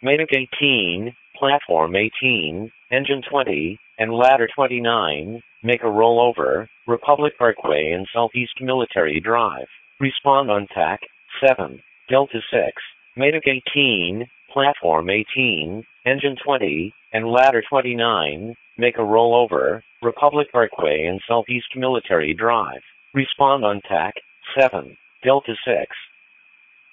MATIC 18, Platform 18, Engine 20, and Ladder 29, make a rollover, Republic Parkway and Southeast Military Drive. Respond on TAC 7, Delta 6, MATIC 18, Platform 18, Engine 20, and Ladder 29, make a rollover, Republic Parkway and Southeast Military Drive. Respond on TAC 7, Delta 6.